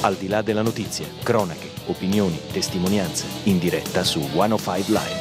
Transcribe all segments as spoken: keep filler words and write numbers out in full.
Al di là della notizia, cronache, opinioni, testimonianze, in diretta su centocinque Live.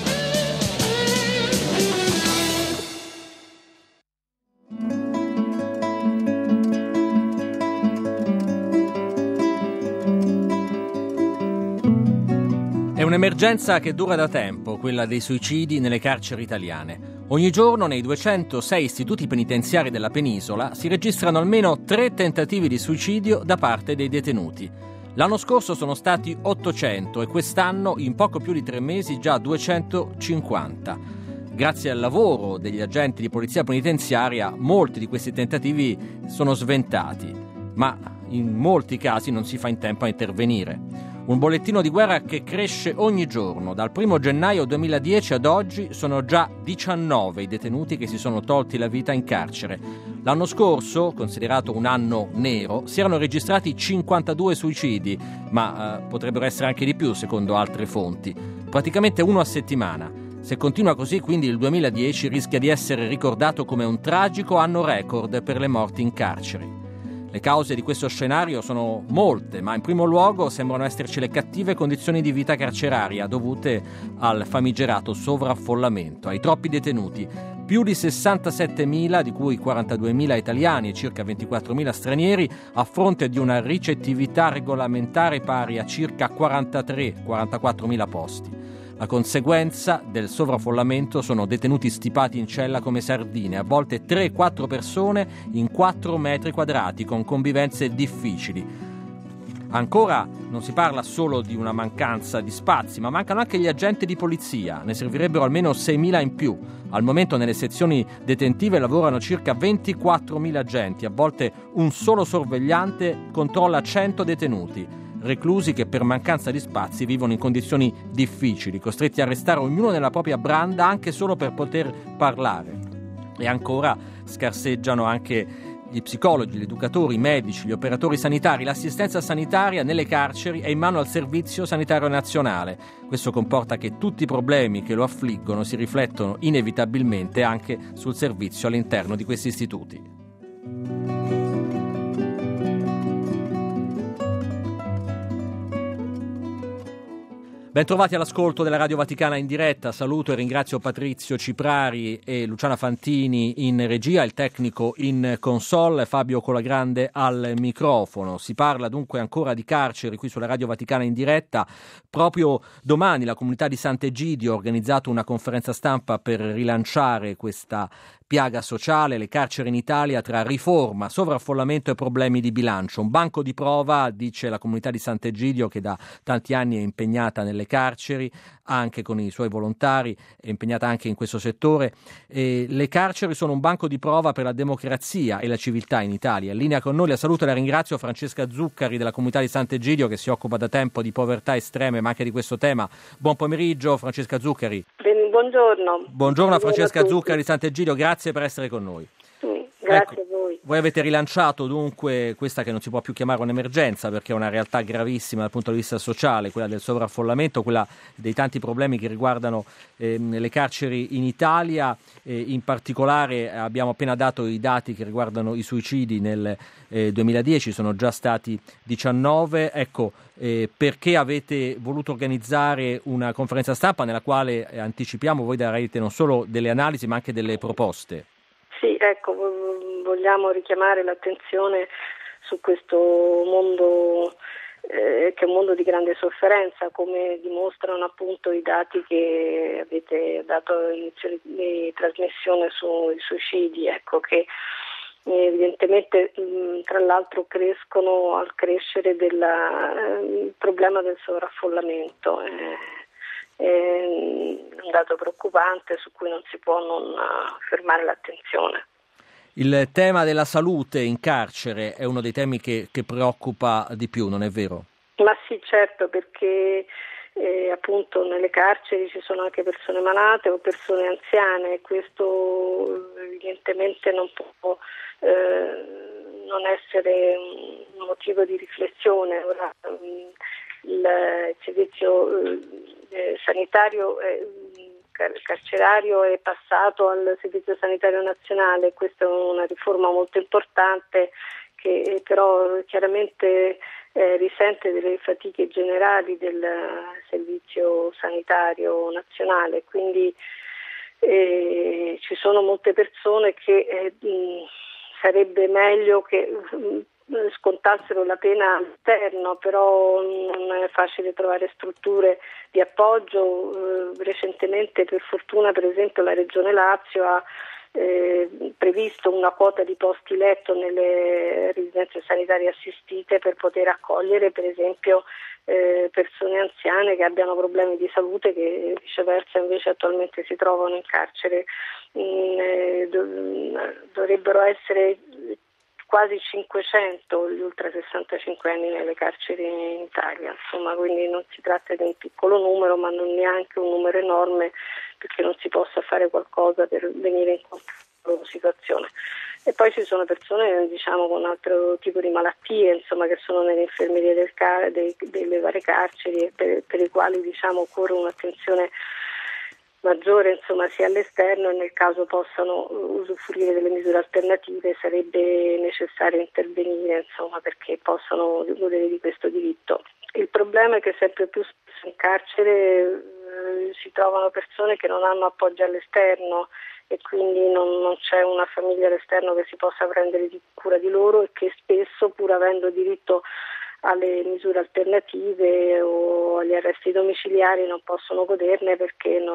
È un'emergenza che dura da tempo, quella dei suicidi nelle carceri italiane. Ogni giorno nei duecentosei istituti penitenziari della penisola si registrano almeno tre tentativi di suicidio da parte dei detenuti. L'anno scorso sono stati ottocento e quest'anno, in poco più di tre mesi, già duecentocinquanta. Grazie al lavoro degli agenti di polizia penitenziaria, molti di questi tentativi sono sventati, ma in molti casi non si fa in tempo a intervenire. Un bollettino di guerra che cresce ogni giorno. Dal primo gennaio duemiladieci ad oggi sono già diciannove i detenuti che si sono tolti la vita in carcere. L'anno scorso, considerato un anno nero, si erano registrati cinquantadue suicidi, ma eh, potrebbero essere anche di più secondo altre fonti. Praticamente uno a settimana. Se continua così, quindi il duemiladieci rischia di essere ricordato come un tragico anno record per le morti in carcere. Le cause di questo scenario sono molte, ma in primo luogo sembrano esserci le cattive condizioni di vita carceraria dovute al famigerato sovraffollamento, ai troppi detenuti. Più di sessantasettemila, di cui quarantaduemila italiani e circa ventiquattromila stranieri, a fronte di una ricettività regolamentare pari a circa quarantatré quarantaquattromila posti. La conseguenza del sovraffollamento sono detenuti stipati in cella come sardine, a volte tre quattro persone in quattro metri quadrati, con convivenze difficili. Ancora non si parla solo di una mancanza di spazi, ma mancano anche gli agenti di polizia. Ne servirebbero almeno seimila in più. Al momento nelle sezioni detentive lavorano circa ventiquattromila agenti, a volte un solo sorvegliante controlla cento detenuti. Reclusi che per mancanza di spazi vivono in condizioni difficili, costretti a restare ognuno nella propria branda anche solo per poter parlare. E ancora scarseggiano anche gli psicologi, gli educatori, i medici, gli operatori sanitari. L'assistenza sanitaria nelle carceri è in mano al Servizio Sanitario Nazionale. Questo comporta che tutti i problemi che lo affliggono si riflettono inevitabilmente anche sul servizio all'interno di questi istituti. Bentrovati all'ascolto della Radio Vaticana in diretta. Saluto e ringrazio Patrizio Ciprari e Luciana Fantini in regia, il tecnico in console, Fabio Colagrande al microfono. Si parla dunque ancora di carceri qui sulla Radio Vaticana in diretta. Proprio domani la comunità di Sant'Egidio ha organizzato una conferenza stampa per rilanciare questa piaga sociale, le carceri in Italia tra riforma, sovraffollamento e problemi di bilancio. Un banco di prova, dice la comunità di Sant'Egidio, che da tanti anni è impegnata nelle carceri, anche con i suoi volontari, è impegnata anche in questo settore. E le carceri sono un banco di prova per la democrazia e la civiltà in Italia. In linea con noi la saluto e la ringrazio Francesca Zuccari della comunità di Sant'Egidio, che si occupa da tempo di povertà estreme ma anche di questo tema. Buon pomeriggio Francesca Zuccari. Buongiorno. Buongiorno a Francesca Zuccari di Sant'Egidio, grazie per essere con noi. Sì, grazie ecco, a voi. Voi avete rilanciato dunque questa che non si può più chiamare un'emergenza, perché è una realtà gravissima dal punto di vista sociale, quella del sovraffollamento, quella dei tanti problemi che riguardano eh, le carceri in Italia. Eh, in particolare abbiamo appena dato i dati che riguardano i suicidi nel eh, duemiladieci, sono già stati diciannove. Ecco, eh, perché avete voluto organizzare una conferenza stampa nella quale eh, anticipiamo, voi darete non solo delle analisi ma anche delle proposte? Sì, ecco, vogliamo richiamare l'attenzione su questo mondo eh, che è un mondo di grande sofferenza, come dimostrano appunto i dati che avete dato all'inizio di trasmissione sui suicidi, ecco, che evidentemente mh, tra l'altro crescono al crescere della, eh, il problema del sovraffollamento. Eh, è un dato preoccupante su cui non si può non fermare l'attenzione. Il tema della salute in carcere è uno dei temi che, che preoccupa di più, non è vero? Ma sì, certo, perché eh, appunto nelle carceri ci sono anche persone malate o persone anziane e questo evidentemente non può eh, non essere un motivo di riflessione. Ora, il servizio eh, sanitario eh, carcerario è passato al Servizio Sanitario Nazionale, questa è una riforma molto importante che però chiaramente eh, risente delle fatiche generali del servizio sanitario nazionale, quindi eh, ci sono molte persone che eh, mh, sarebbe meglio che mh, scontassero la pena all'esterno, però non è facile trovare strutture di appoggio. Eh, recentemente, per fortuna, per esempio la Regione Lazio ha eh, previsto una quota di posti letto nelle residenze sanitarie assistite per poter accogliere per esempio eh, persone anziane che abbiano problemi di salute, che viceversa invece attualmente si trovano in carcere. Mm, eh, dov- dovrebbero essere quasi cinquecento gli ultra sessantacinque anni nelle carceri in Italia, insomma, quindi non si tratta di un piccolo numero, ma non neanche un numero enorme, perché non si possa fare qualcosa per venire incontro alla loro situazione. E poi ci sono persone, diciamo, con altro tipo di malattie, insomma, che sono nelle infermerie del car- dei, delle varie carceri, e per, per i quali, diciamo, occorre un'attenzione maggiore, insomma, sia all'esterno, e nel caso possano usufruire delle misure alternative sarebbe necessario intervenire, insomma, perché possano godere di questo diritto. Il problema è che sempre più spesso in carcere eh, si trovano persone che non hanno appoggio all'esterno, e quindi non, non c'è una famiglia all'esterno che si possa prendere di cura di loro, e che spesso, pur avendo diritto alle misure alternative o agli arresti domiciliari, non possono goderne perché non,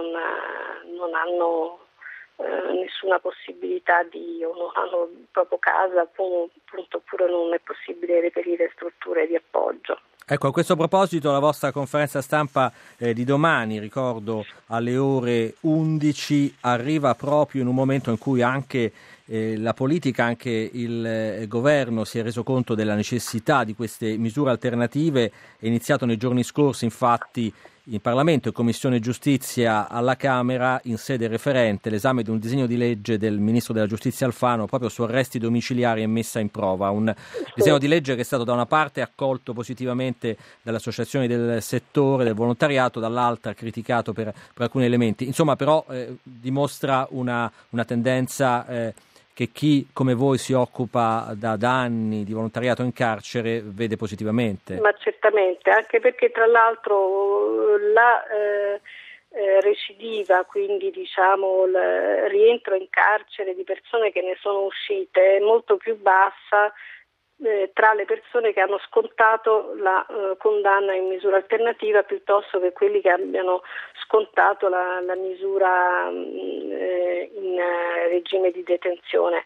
non hanno eh, nessuna possibilità di, o non hanno proprio casa, appunto, oppure non è possibile reperire strutture di appoggio. Ecco, a questo proposito la vostra conferenza stampa eh, di domani, ricordo alle ore undici, arriva proprio in un momento in cui anche eh, la politica, anche il eh, governo si è reso conto della necessità di queste misure alternative. È iniziato nei giorni scorsi, infatti, in Parlamento e Commissione Giustizia alla Camera, in sede referente, l'esame di un disegno di legge del Ministro della Giustizia Alfano proprio su arresti domiciliari e messa in prova. Un disegno di legge che è stato da una parte accolto positivamente dalle associazioni del settore, del volontariato, dall'altra criticato per, per alcuni elementi. Insomma, però eh, dimostra una, una tendenza eh, che chi come voi si occupa da, da anni di volontariato in carcere vede positivamente. Ma certamente, anche perché tra l'altro la eh, eh, recidiva, quindi diciamo il rientro in carcere di persone che ne sono uscite, è molto più bassa eh, tra le persone che hanno scontato la eh, condanna in misura alternativa, piuttosto che quelli che abbiano scontato la, la misura mh, eh, in eh, regime di detenzione.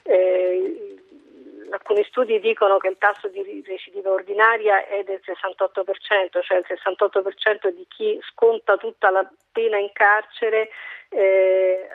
Eh, Alcuni studi dicono che il tasso di recidiva ordinaria è del sessantotto per cento, cioè il sessantotto per cento di chi sconta tutta la pena in carcere eh,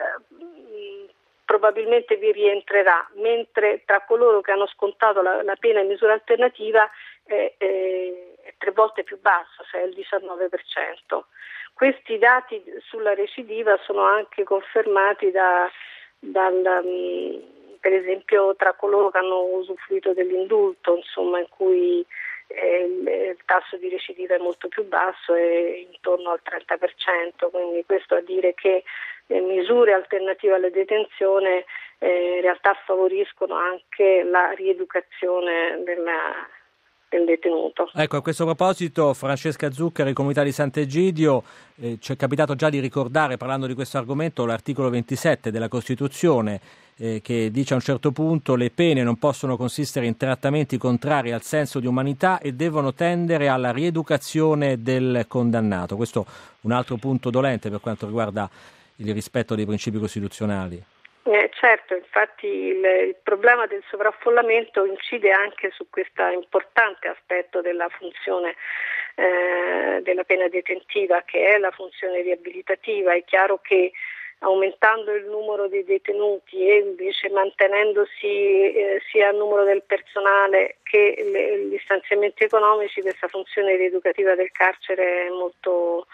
probabilmente vi rientrerà, mentre tra coloro che hanno scontato la, la pena in misura alternativa è, è, è tre volte più basso, cioè il diciannove per cento. Questi dati sulla recidiva sono anche confermati da, dal... Um, per esempio tra coloro che hanno usufruito dell'indulto, insomma, in cui eh, il, il tasso di recidiva è molto più basso, è intorno al trenta per cento, quindi questo a dire che le misure alternative alla detenzione eh, in realtà favoriscono anche la rieducazione della, del detenuto. Ecco, a questo proposito, Francesca Zuccari, Comunità di Sant'Egidio, eh, ci è capitato già di ricordare, parlando di questo argomento, l'articolo ventisette della Costituzione, eh, che dice a un certo punto: le pene non possono consistere in trattamenti contrari al senso di umanità e devono tendere alla rieducazione del condannato. Questo un altro punto dolente per quanto riguarda il rispetto dei principi costituzionali. Eh, certo, infatti il, il problema del sovraffollamento incide anche su questo importante aspetto della funzione eh, della pena detentiva, che è la funzione riabilitativa. È chiaro che aumentando il numero dei detenuti e invece mantenendosi eh, sia il numero del personale che le, gli stanziamenti economici, questa funzione rieducativa del carcere è molto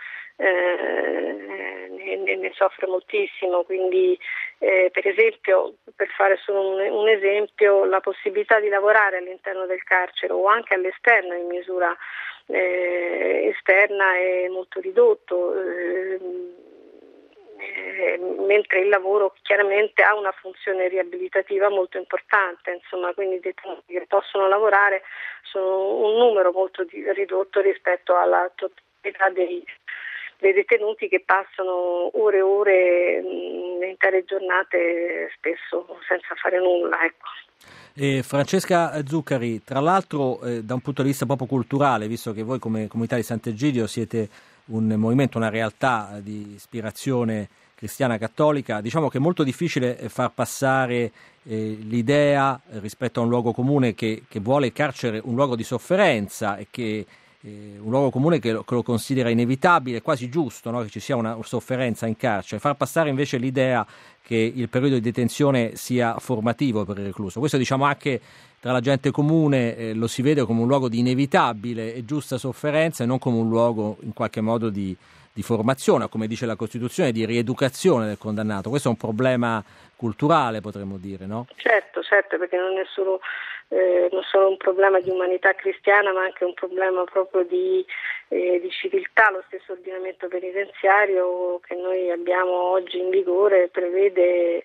eh, ne, ne soffre moltissimo. Quindi eh, per esempio, per fare solo un, un esempio, la possibilità di lavorare all'interno del carcere o anche all'esterno in misura eh, esterna è molto ridotto. Eh, eh, mentre il lavoro chiaramente ha una funzione riabilitativa molto importante, insomma, quindi i detenuti che possono lavorare sono un numero molto di, ridotto rispetto alla totalità dei, dei detenuti che passano ore e ore, mh, intere giornate, spesso senza fare nulla, ecco. Eh, Francesca Zuccari, tra l'altro eh, da un punto di vista proprio culturale, visto che voi come comunità di Sant'Egidio siete un movimento, una realtà di ispirazione cristiana cattolica, diciamo che è molto difficile far passare eh, l'idea eh, rispetto a un luogo comune che, che vuole il carcere un luogo di sofferenza e che eh, un luogo comune che lo, che lo considera inevitabile, quasi giusto, no? Che ci sia una sofferenza in carcere, far passare invece l'idea che il periodo di detenzione sia formativo per il recluso. Questo, diciamo, anche tra la gente comune eh, lo si vede come un luogo di inevitabile e giusta sofferenza e non come un luogo in qualche modo di, di formazione, come dice la Costituzione, di rieducazione del condannato. Questo è un problema culturale, potremmo dire, no? Certo, certo, perché non è solo, eh, non solo un problema di umanità cristiana, ma anche un problema proprio di, eh, di civiltà. Lo stesso ordinamento penitenziario che noi abbiamo oggi in vigore prevede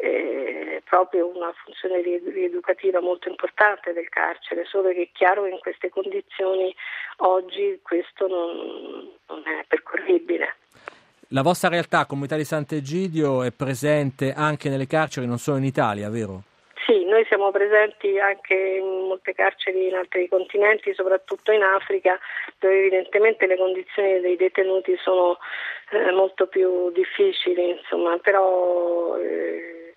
eh, proprio una funzione rieducativa molto importante del carcere, solo che è chiaro che in queste condizioni oggi questo non, non è percorribile. La vostra realtà, Comunità di Sant'Egidio, è presente anche nelle carceri, non solo in Italia, vero? Sì, noi siamo presenti anche in molte carceri in altri continenti, soprattutto in Africa, dove evidentemente le condizioni dei detenuti sono eh, molto più difficili, insomma, però eh,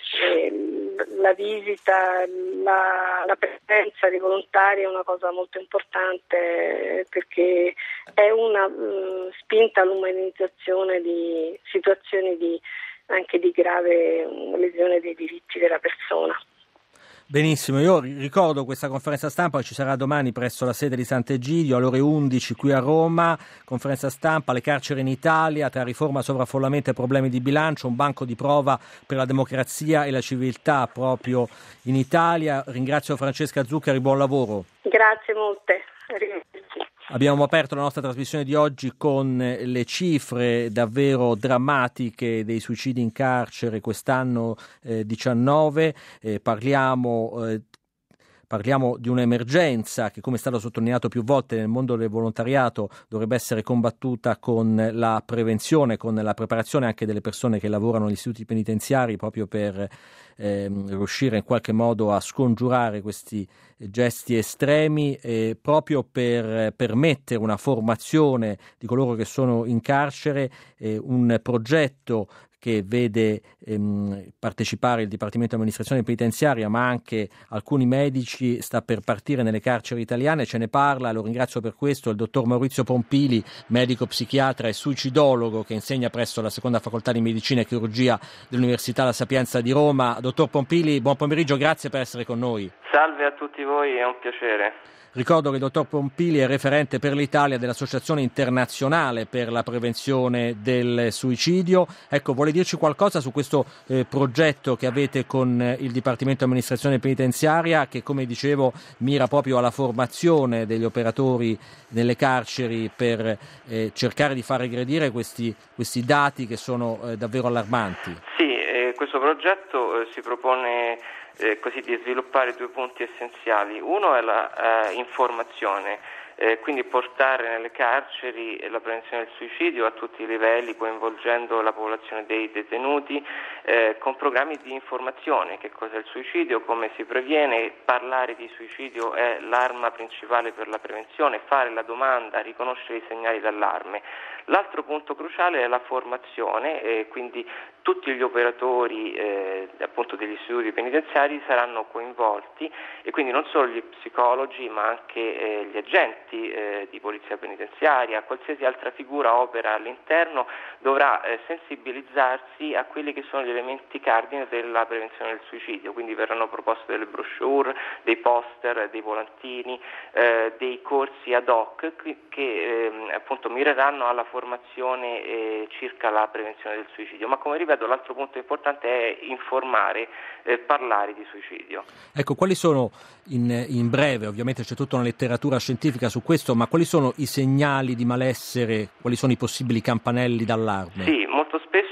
eh, la visita, la, la presenza di volontari è una cosa molto importante, perché è una mh, spinta all'umanizzazione di situazioni di anche di grave lesione dei diritti della persona. Benissimo, io ricordo questa conferenza stampa che ci sarà domani presso la sede di Sant'Egidio alle ore undici qui a Roma, conferenza stampa, le carceri in Italia, tra riforma, sovraffollamento e problemi di bilancio, un banco di prova per la democrazia e la civiltà proprio in Italia. Ringrazio Francesca Zuccari, buon lavoro. Grazie molte. Arrivederci. Abbiamo aperto la nostra trasmissione di oggi con le cifre davvero drammatiche dei suicidi in carcere quest'anno eh, diciannove. Eh, parliamo eh, Parliamo di un'emergenza che, come è stato sottolineato più volte nel mondo del volontariato, dovrebbe essere combattuta con la prevenzione, con la preparazione anche delle persone che lavorano negli istituti penitenziari, proprio per eh, riuscire in qualche modo a scongiurare questi gesti estremi, e proprio per permettere una formazione di coloro che sono in carcere, eh, un progetto che vede ehm, partecipare il Dipartimento di Amministrazione Penitenziaria, ma anche alcuni medici, sta per partire nelle carceri italiane. Ce ne parla, lo ringrazio per questo, il dottor Maurizio Pompili, medico psichiatra e suicidologo che insegna presso la seconda facoltà di medicina e chirurgia dell'Università La Sapienza di Roma. Dottor Pompili, buon pomeriggio, grazie per essere con noi. Salve a tutti voi, è un piacere. Ricordo che il dottor Pompili è referente per l'Italia dell'Associazione Internazionale per la Prevenzione del Suicidio. Ecco, vuole dirci qualcosa su questo eh, progetto che avete con eh, il Dipartimento di Amministrazione Penitenziaria, che, come dicevo, mira proprio alla formazione degli operatori nelle carceri per eh, cercare di far regredire questi, questi dati che sono eh, davvero allarmanti? Sì, eh, questo progetto eh, si propone Eh, così di sviluppare due punti essenziali. Uno è la eh, informazione, eh, quindi portare nelle carceri la prevenzione del suicidio a tutti i livelli, coinvolgendo la popolazione dei detenuti, eh, con programmi di informazione: che cos'è il suicidio, come si previene. Parlare di suicidio è l'arma principale per la prevenzione, fare la domanda, riconoscere i segnali d'allarme. L'altro punto cruciale è la formazione, e quindi tutti gli operatori eh, appunto degli istituti penitenziari saranno coinvolti, e quindi non solo gli psicologi ma anche eh, gli agenti eh, di polizia penitenziaria, qualsiasi altra figura opera all'interno dovrà eh, sensibilizzarsi a quelli che sono gli elementi cardine della prevenzione del suicidio. Quindi verranno proposte delle brochure, dei poster, dei volantini, eh, dei corsi ad hoc che, che eh, appunto mireranno alla formazione eh, circa la prevenzione del suicidio. Ma come ripeto, l'altro punto importante è informare, eh, parlare di suicidio. Ecco, quali sono, in, in breve, ovviamente c'è tutta una letteratura scientifica su questo, ma quali sono i segnali di malessere, quali sono i possibili campanelli d'allarme? Sì, molto spesso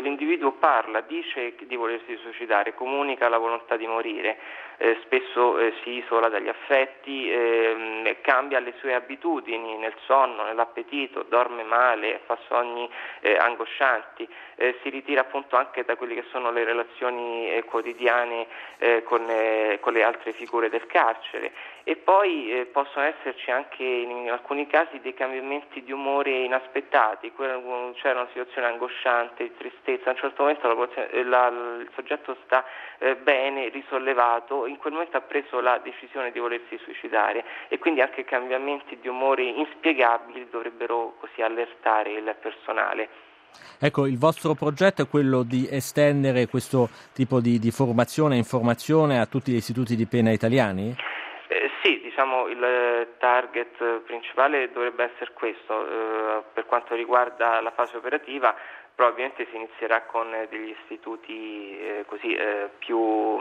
l'individuo parla, dice di volersi suicidare, comunica la volontà di morire, eh, spesso eh, si isola dagli affetti, eh, cambia le sue abitudini nel sonno, nell'appetito, dorme male, fa sogni eh, angoscianti, eh, si ritira appunto anche da quelle che sono le relazioni eh, quotidiane eh, con, eh, con le altre figure del carcere. E poi eh, possono esserci anche in, in alcuni casi dei cambiamenti di umore inaspettati, c'era una situazione angosciante, di tristezza, a un certo momento la, la, il soggetto sta eh, bene, risollevato, in quel momento ha preso la decisione di volersi suicidare e quindi anche cambiamenti di umore inspiegabili dovrebbero così allertare il personale. Ecco, il vostro progetto è quello di estendere questo tipo di, di formazione e informazione a tutti gli istituti di pena italiani? Eh, sì, diciamo il target principale dovrebbe essere questo. Eh, per quanto riguarda la fase operativa, probabilmente si inizierà con degli istituti eh, così eh, più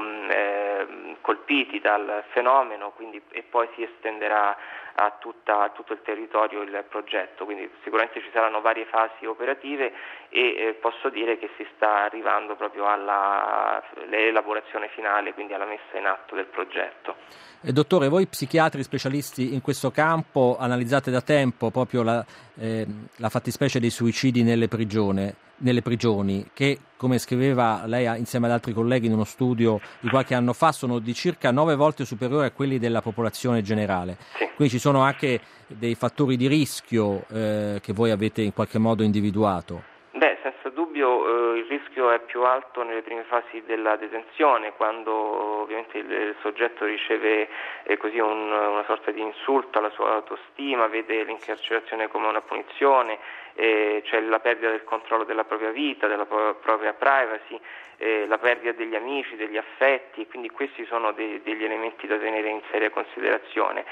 eh, colpiti dal fenomeno, quindi, e poi si estenderà a, tutta, a tutto il territorio il progetto, quindi sicuramente ci saranno varie fasi operative e eh, posso dire che si sta arrivando proprio all'elaborazione finale, quindi alla messa in atto del progetto. E dottore, voi psichiatri specialisti in questo campo analizzate da tempo proprio la, eh, la fattispecie dei suicidi nelle prigioni, nelle prigioni che, come scriveva lei insieme ad altri colleghi in uno studio di qualche anno fa, sono di circa nove volte superiori a quelli della popolazione generale. Sì. Quindi ci sono anche dei fattori di rischio eh, che voi avete in qualche modo individuato. Beh, senza dubbio eh, il rischio è più alto nelle prime fasi della detenzione, quando ovviamente il, il soggetto riceve eh, così un, una sorta di insulto alla sua autostima, vede l'incarcerazione come una punizione, eh, c'è la perdita del controllo della propria vita, della pro- propria privacy, eh, la perdita degli amici, degli affetti, quindi questi sono de- degli elementi da tenere in seria considerazione.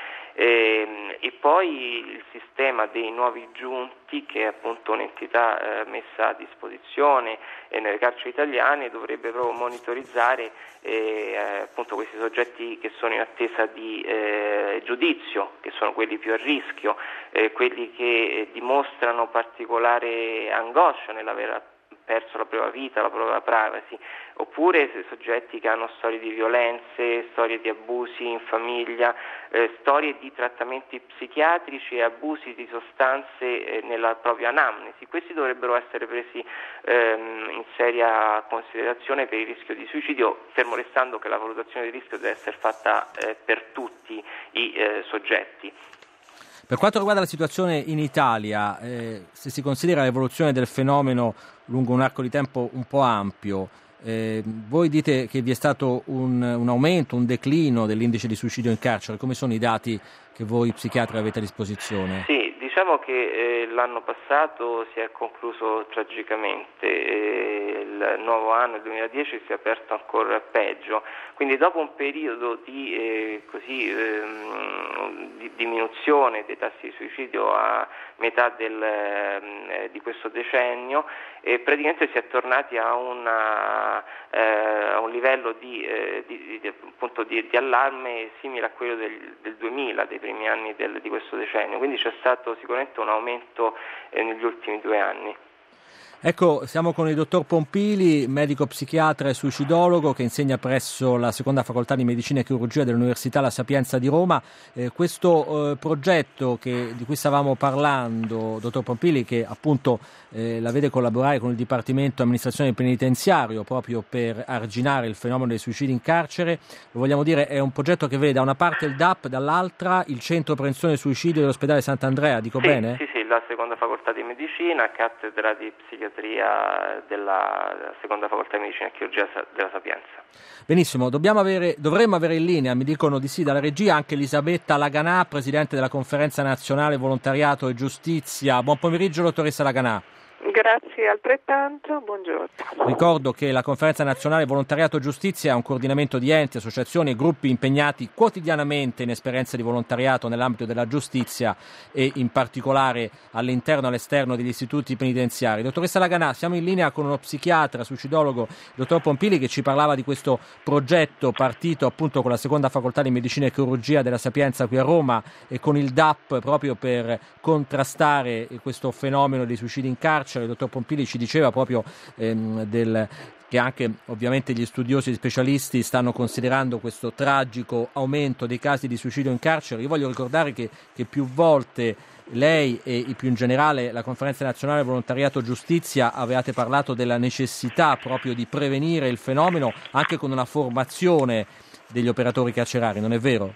E, e poi il sistema dei nuovi giunti, che è appunto un'entità eh, messa a disposizione eh, nelle carceri italiane, dovrebbe proprio monitorizzare eh, appunto questi soggetti che sono in attesa di eh, giudizio, che sono quelli più a rischio, eh, quelli che eh, dimostrano particolare angoscia nell'aver perso la propria vita, la propria privacy, oppure soggetti che hanno storie di violenze, storie di abusi in famiglia, eh, storie di trattamenti psichiatrici e abusi di sostanze eh, nella propria anamnesi. Questi dovrebbero essere presi ehm, in seria considerazione per il rischio di suicidio, fermo restando che la valutazione di rischio deve essere fatta eh, per tutti i eh, soggetti. Per quanto riguarda la situazione in Italia, eh, se si considera l'evoluzione del fenomeno lungo un arco di tempo un po' ampio, eh, voi dite che vi è stato un, un aumento, un declino dell'indice di suicidio in carcere. Come sono i dati che voi psichiatri avete a disposizione? Sì, diciamo che eh, l'anno passato si è concluso tragicamente, eh, il nuovo anno, il duemiladieci, si è aperto ancora peggio, quindi dopo un periodo di, eh, così, ehm, di diminuzione dei tassi di suicidio a metà del, eh, di questo decennio, eh, praticamente si è tornati a, una, eh, a un livello di, eh, di, di, appunto di, di allarme simile a quello del, del duemila, dei primi anni del, di questo decennio, quindi c'è stato sicuramente un aumento eh, negli ultimi due anni. Ecco, siamo con il dottor Pompili, medico psichiatra e suicidologo che insegna presso la seconda facoltà di medicina e chirurgia dell'Università La Sapienza di Roma. Eh, questo eh, progetto che, di cui stavamo parlando, dottor Pompili, che appunto eh, la vede collaborare con il Dipartimento Amministrazione Penitenziario proprio per arginare il fenomeno dei suicidi in carcere, lo vogliamo dire, è un progetto che vede da una parte il D A P, dall'altra il Centro Prevenzione Suicidio dell'Ospedale Sant'Andrea, dico sì, bene? Sì, sì, la seconda facoltà di medicina, cattedra di psichiatria della seconda facoltà di medicina e chirurgia della Sapienza. Benissimo, dobbiamo avere, dovremmo avere in linea, mi dicono di sì dalla regia, anche Elisabetta Laganà, presidente della Conferenza Nazionale Volontariato e Giustizia. Buon pomeriggio, dottoressa Laganà. Grazie altrettanto, buongiorno. Ricordo che la Conferenza Nazionale Volontariato e Giustizia è un coordinamento di enti, associazioni e gruppi impegnati quotidianamente in esperienze di volontariato nell'ambito della giustizia e in particolare all'interno e all'esterno degli istituti penitenziari. Dottoressa Laganà, siamo in linea con uno psichiatra, suicidologo, il dottor Pompili, che ci parlava di questo progetto partito appunto con la seconda facoltà di medicina e chirurgia della Sapienza qui a Roma e con il D A P proprio per contrastare questo fenomeno dei suicidi in carcere. carcere. Il dottor Pompili ci diceva proprio ehm, del che anche ovviamente gli studiosi e specialisti stanno considerando questo tragico aumento dei casi di suicidio in carcere. Io voglio ricordare che, che più volte lei e più in generale la Conferenza Nazionale Volontariato Giustizia avevate parlato della necessità proprio di prevenire il fenomeno anche con una formazione degli operatori carcerari, non è vero?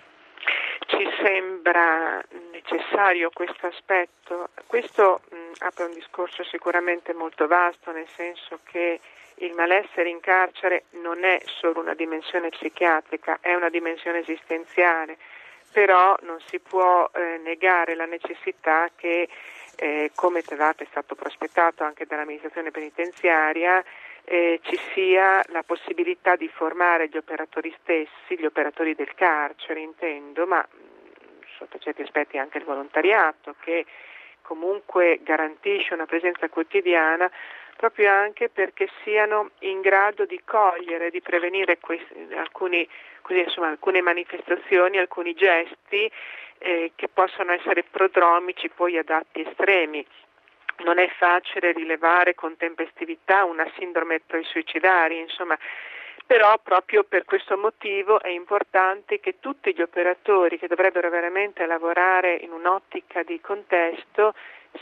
Ci sembra necessario questo aspetto. Questo mh, apre un discorso sicuramente molto vasto, nel senso che il malessere in carcere non è solo una dimensione psichiatrica, è una dimensione esistenziale, però non si può eh, negare la necessità che, eh, come tra l'altro è stato prospettato anche dall'amministrazione penitenziaria, eh, ci sia la possibilità di formare gli operatori stessi, gli operatori del carcere intendo, ma sotto certi aspetti anche il volontariato, che comunque garantisce una presenza quotidiana, proprio anche perché siano in grado di cogliere, di prevenire questi, alcuni, così, insomma, alcune manifestazioni, alcuni gesti eh, che possono essere prodromici poi ad atti estremi. Non è facile rilevare con tempestività una sindrome pre-suicidaria, insomma, però proprio per questo motivo è importante che tutti gli operatori che dovrebbero veramente lavorare in un'ottica di contesto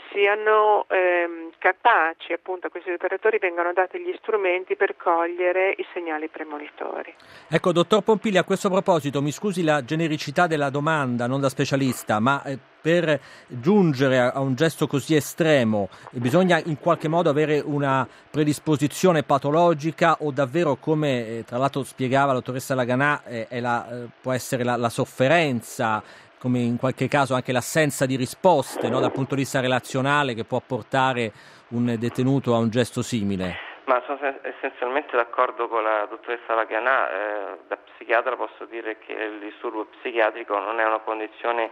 siano ehm, capaci, appunto a questi operatori vengano dati gli strumenti per cogliere i segnali premonitori. Ecco, dottor Pompili, a questo proposito mi scusi la genericità della domanda, non da specialista, ma eh, per giungere a, a un gesto così estremo eh, bisogna in qualche modo avere una predisposizione patologica o davvero, come eh, tra l'altro spiegava la dottoressa Laganà, eh, è la, eh, può essere la, la sofferenza, come in qualche caso anche l'assenza di risposte, no, dal punto di vista relazionale, che può portare un detenuto a un gesto simile? Ma sono essenzialmente d'accordo con la dottoressa Laganà. Eh, da psichiatra posso dire che il disturbo psichiatrico non è una condizione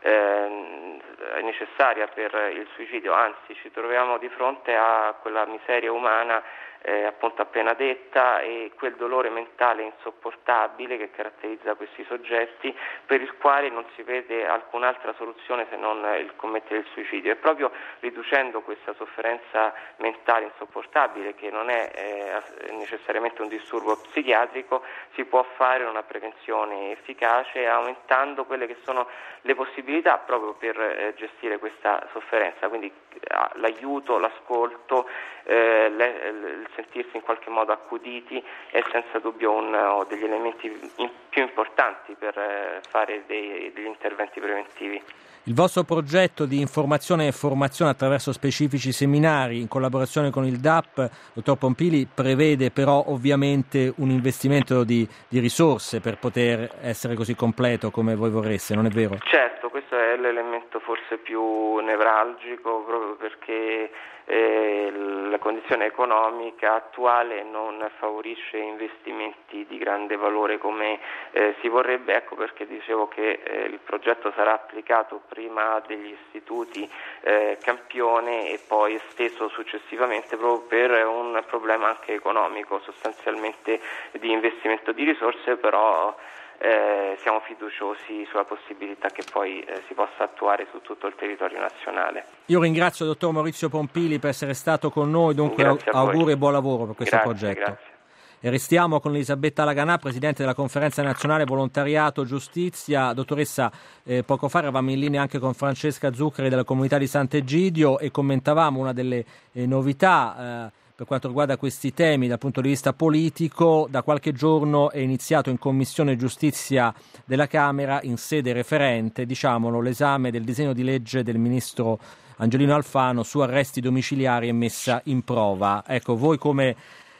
eh, necessaria per il suicidio, anzi ci troviamo di fronte a quella miseria umana Eh, appunto appena detta e quel dolore mentale insopportabile che caratterizza questi soggetti, per il quale non si vede alcun'altra soluzione se non il commettere il suicidio, e proprio riducendo questa sofferenza mentale insopportabile, che non è eh, necessariamente un disturbo psichiatrico, si può fare una prevenzione efficace, aumentando quelle che sono le possibilità proprio per eh, gestire questa sofferenza, quindi eh, l'aiuto, l'ascolto, eh, le, le, sentirsi in qualche modo accuditi è senza dubbio uno degli elementi in, più importanti per eh, fare dei, degli interventi preventivi. Il vostro progetto di informazione e formazione attraverso specifici seminari in collaborazione con il D A P, dottor Pompili, prevede però ovviamente un investimento di, di risorse per poter essere così completo come voi vorreste, non è vero? Certo, questo è l'elemento forse più nevralgico, proprio perché eh, la condizione economica attuale non favorisce investimenti di grande valore come eh, si vorrebbe. Ecco perché dicevo che eh, il progetto sarà applicato prima degli istituti eh, campione e poi esteso successivamente, proprio per un problema anche economico, sostanzialmente di investimento di risorse, però Eh, siamo fiduciosi sulla possibilità che poi eh, si possa attuare su tutto il territorio nazionale. Io ringrazio il dottor Maurizio Pompili per essere stato con noi, dunque auguri e buon lavoro per questo grazie, progetto. Grazie. E restiamo con Elisabetta Laganà, Presidente della Conferenza Nazionale Volontariato Giustizia. Dottoressa, eh, poco fa eravamo in linea anche con Francesca Zuccari della Comunità di Sant'Egidio e commentavamo una delle eh, novità eh, per quanto riguarda questi temi dal punto di vista politico. Da qualche giorno è iniziato in Commissione Giustizia della Camera, in sede referente, diciamolo, l'esame del disegno di legge del Ministro Angelino Alfano su arresti domiciliari e messa in prova. Ecco, voi come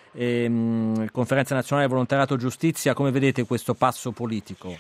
ehm, Conferenza Nazionale Volontariato Giustizia, come vedete questo passo politico?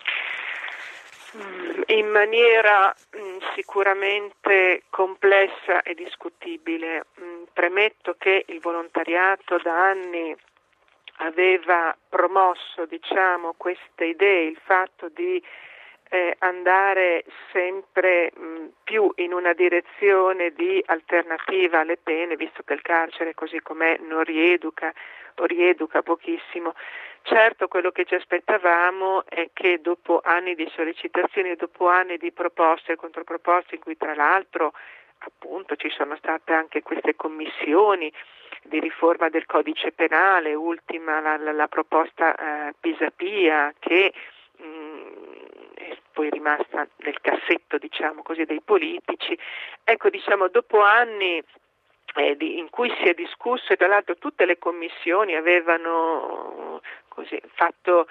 In maniera mh, sicuramente complessa e discutibile. Mh, premetto che il volontariato da anni aveva promosso, diciamo, queste idee, il fatto di eh, andare sempre mh, più in una direzione di alternativa alle pene, visto che il carcere così com'è non rieduca o rieduca pochissimo. Certo, quello che ci aspettavamo è che dopo anni di sollecitazioni e dopo anni di proposte e controproposte, in cui tra l'altro appunto ci sono state anche queste commissioni di riforma del codice penale, ultima la, la, la proposta eh, Pisapia, che mh, è poi rimasta nel cassetto, diciamo così, dei politici. Ecco, diciamo, dopo anni eh, di, in cui si è discusso, e tra l'altro tutte le commissioni avevano così fatto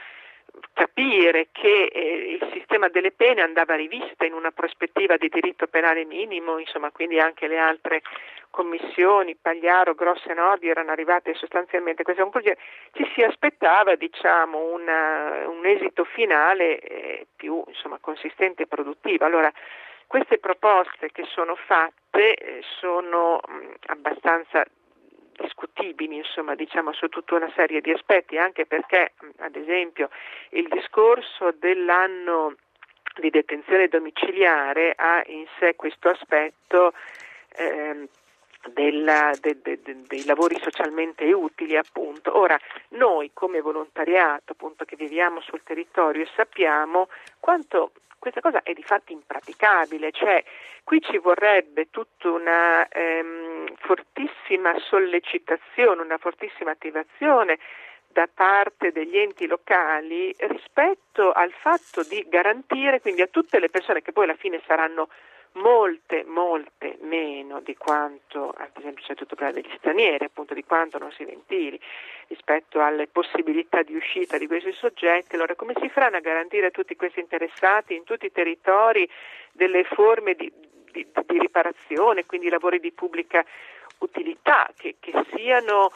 capire che eh, il sistema delle pene andava rivisto in una prospettiva di diritto penale minimo, insomma, quindi anche le altre commissioni, Pagliaro, Grosso e Nordi, erano arrivate sostanzialmente a questa conclusione. Ci si aspettava, diciamo, una, un esito finale eh, più, insomma, consistente e produttivo. Allora, queste proposte che sono fatte eh, sono mh, abbastanza discutibili, insomma, diciamo, su tutta una serie di aspetti, anche perché, ad esempio, il discorso dell'anno di detenzione domiciliare ha in sé questo aspetto eh, della, de, de, de, dei lavori socialmente utili, appunto. Ora, noi come volontariato, appunto, che viviamo sul territorio, sappiamo quanto questa cosa è di fatto impraticabile, cioè qui ci vorrebbe tutta una ehm, fortissima sollecitazione, una fortissima attivazione da parte degli enti locali rispetto al fatto di garantire quindi a tutte le persone, che poi alla fine saranno molte, molte meno di quanto, ad esempio c'è tutto il problema degli stranieri, appunto, di quanto non si ventili rispetto alle possibilità di uscita di questi soggetti. Allora, come si faranno a garantire a tutti questi interessati in tutti i territori delle forme di, di, di riparazione, quindi lavori di pubblica utilità che, che siano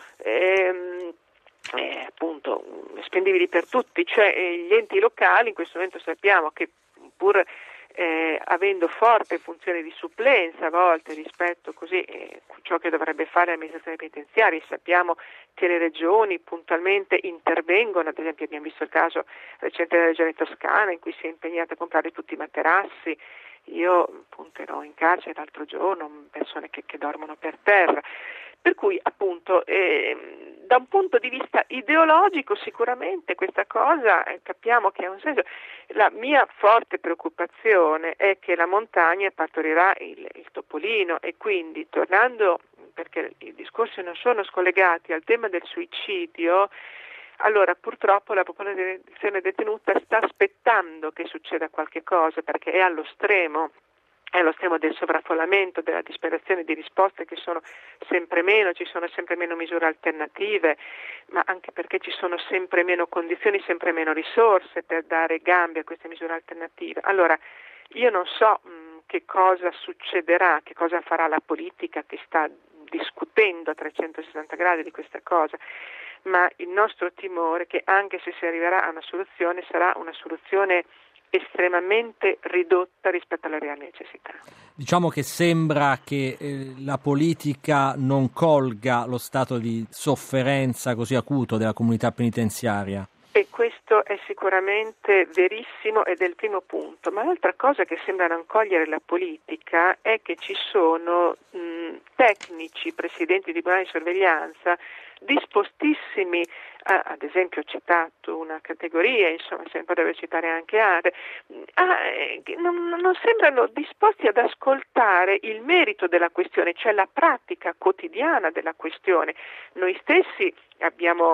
ehm, eh, appunto spendibili per tutti? Cioè eh, gli enti locali in questo momento sappiamo che pur Eh, avendo forte funzione di supplenza a volte rispetto così eh, ciò che dovrebbe fare l'amministrazione penitenziaria, sappiamo che le regioni puntualmente intervengono, ad esempio abbiamo visto il caso recente della regione Toscana in cui si è impegnata a comprare tutti i materassi. Io appunto ero in carcere l'altro giorno, persone che, che dormono per terra. Per cui appunto eh, da un punto di vista ideologico sicuramente questa cosa eh, capiamo che ha un senso. La mia forte preoccupazione è che la montagna partorirà il, il topolino, e quindi, tornando, perché i discorsi non sono scollegati, al tema del suicidio, allora purtroppo la popolazione detenuta sta aspettando che succeda qualche cosa, perché è allo stremo. È allo stremo del sovraffollamento, della disperazione di risposte che sono sempre meno, ci sono sempre meno misure alternative, ma anche perché ci sono sempre meno condizioni, sempre meno risorse per dare gambe a queste misure alternative. Allora, io non so mh, che cosa succederà, che cosa farà la politica che sta discutendo a trecentosessanta gradi di questa cosa, ma il nostro timore è che anche se si arriverà a una soluzione, sarà una soluzione estremamente ridotta rispetto alle reali necessità. Diciamo che sembra che eh, la politica non colga lo stato di sofferenza così acuto della comunità penitenziaria. E questo è sicuramente verissimo ed è il primo punto, ma l'altra cosa che sembra non cogliere la politica è che ci sono mh, tecnici, presidenti di tribunali di sorveglianza dispostissimi, a, ad esempio ho citato una categoria, insomma sempre deve citare anche altre, a, eh, non, non sembrano disposti ad ascoltare il merito della questione, cioè la pratica quotidiana della questione. Noi stessi abbiamo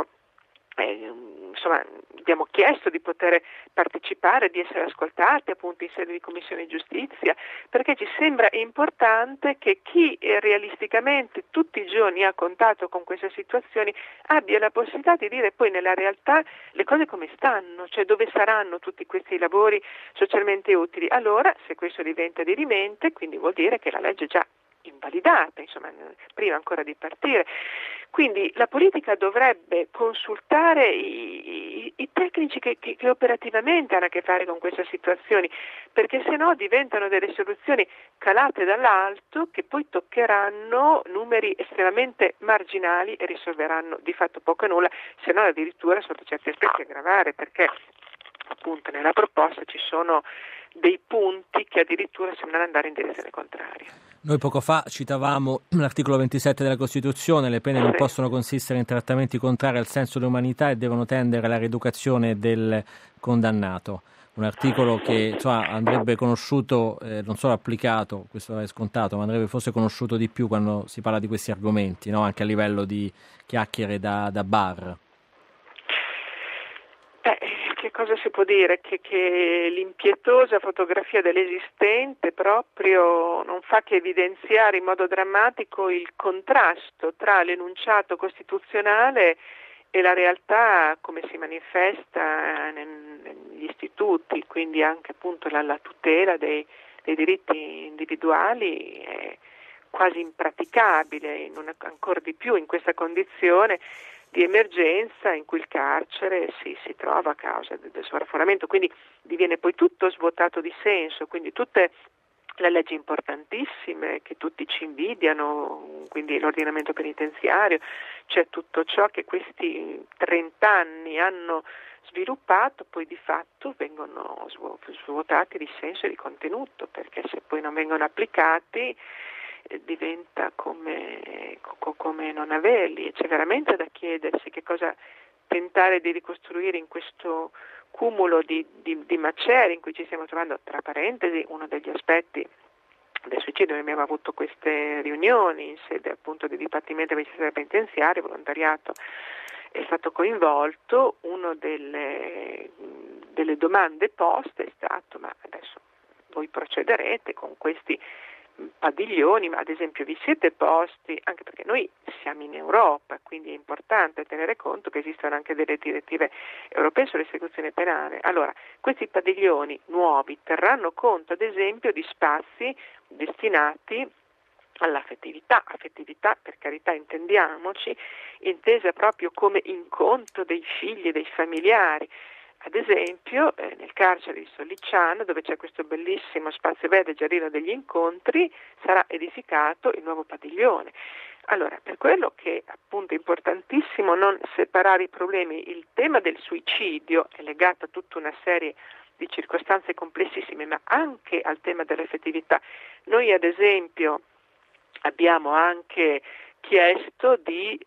Eh, insomma, abbiamo chiesto di poter partecipare, di essere ascoltati appunto in sede di Commissione Giustizia, perché ci sembra importante che chi eh, realisticamente tutti i giorni ha contatto con queste situazioni abbia la possibilità di dire poi nella realtà le cose come stanno, cioè dove saranno tutti questi lavori socialmente utili. Allora, se questo diventa dirimente, quindi vuol dire che la legge è già invalidata, insomma, prima ancora di partire. Quindi la politica dovrebbe consultare i, i, i tecnici che, che, che operativamente hanno a che fare con queste situazioni, perché se no diventano delle soluzioni calate dall'alto che poi toccheranno numeri estremamente marginali e risolveranno di fatto poco o nulla, se no addirittura sotto certi aspetti aggravare, perché appunto nella proposta ci sono dei punti che addirittura sembrano andare in direzione contraria. Noi poco fa citavamo l'articolo ventisette della Costituzione: le pene non sì. possono consistere in trattamenti contrari al senso dell'umanità e devono tendere alla rieducazione del condannato. un articolo che insomma, andrebbe conosciuto, eh, non solo applicato, questo è scontato, ma andrebbe forse conosciuto di più quando si parla di questi argomenti, no? Anche a livello di chiacchiere da, da bar. Beh, che cosa si può dire? Che, che l'impietosa fotografia dell'esistente proprio non fa che evidenziare in modo drammatico il contrasto tra l'enunciato costituzionale e la realtà come si manifesta negli istituti, quindi anche appunto la, la tutela dei, dei diritti individuali è quasi impraticabile, in una, ancora di più in questa condizione di emergenza in cui il carcere si, si trova a causa del, del sovraffollamento, quindi diviene poi tutto svuotato di senso, quindi tutte le leggi importantissime che tutti ci invidiano, quindi l'ordinamento penitenziario, cioè tutto ciò che questi trent'anni hanno sviluppato, poi di fatto vengono svuotati di senso e di contenuto, perché se poi non vengono applicati eh, diventa come, co- come non averli. C'è veramente da chiedersi che cosa tentare di ricostruire in questo cumulo di, di, di macerie in cui ci stiamo trovando. Tra parentesi, uno degli aspetti del suicidio, noi abbiamo avuto queste riunioni in sede appunto di Dipartimento del Ministero Penitenziario, volontariato è stato coinvolto, uno delle, delle domande poste è stato: ma adesso voi procederete con questi padiglioni, ma ad esempio vi siete posti, anche perché noi siamo in Europa, quindi è importante tenere conto che esistono anche delle direttive europee sull'esecuzione penale. Allora, questi padiglioni nuovi terranno conto ad esempio di spazi destinati all'affettività, affettività per carità intendiamoci, intesa proprio come incontro dei figli e dei familiari. Ad esempio eh, nel carcere di Sollicciano, dove c'è questo bellissimo spazio verde Giardino degli Incontri, sarà edificato il nuovo padiglione. Allora, per quello che appunto è importantissimo non separare i problemi, il tema del suicidio è legato a tutta una serie di circostanze complessissime, ma anche al tema dell'affettività. Noi ad esempio abbiamo anche chiesto di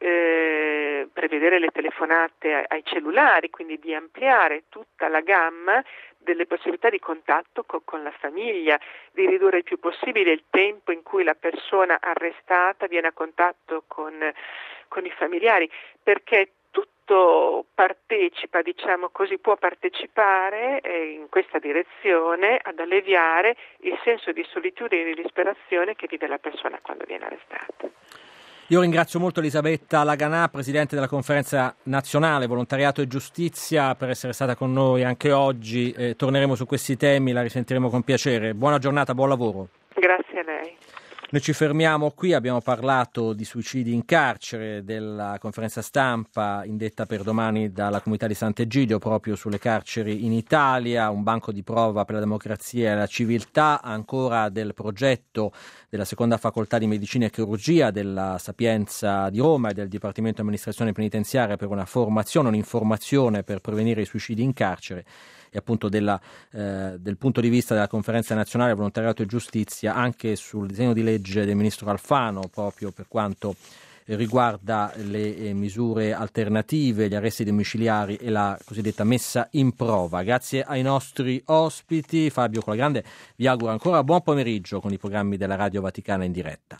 eh, prevedere le telefonate ai cellulari, quindi di ampliare tutta la gamma delle possibilità di contatto co- con la famiglia, di ridurre il più possibile il tempo in cui la persona arrestata viene a contatto con, con i familiari, perché tutto partecipa, diciamo così, può partecipare eh, in questa direzione ad alleviare il senso di solitudine e di disperazione che vive la persona quando viene arrestata. Io ringrazio molto Elisabetta Laganà, Presidente della Conferenza Nazionale Volontariato e Giustizia, per essere stata con noi anche oggi. Eh, torneremo su questi temi, la risentiremo con piacere. Buona giornata, buon lavoro. Grazie a lei. Noi ci fermiamo qui, abbiamo parlato di suicidi in carcere, della conferenza stampa indetta per domani dalla comunità di Sant'Egidio proprio sulle carceri in Italia, un banco di prova per la democrazia e la civiltà, ancora del progetto della seconda facoltà di medicina e chirurgia della Sapienza di Roma e del Dipartimento di Amministrazione Penitenziaria per una formazione, un'informazione per prevenire i suicidi in carcere. E appunto della, eh, del punto di vista della Conferenza Nazionale Volontariato e Giustizia anche sul disegno di legge del Ministro Alfano proprio per quanto riguarda le eh, misure alternative, gli arresti domiciliari e la cosiddetta messa in prova. Grazie ai nostri ospiti. Fabio Colagrande vi auguro ancora buon pomeriggio con i programmi della Radio Vaticana in diretta.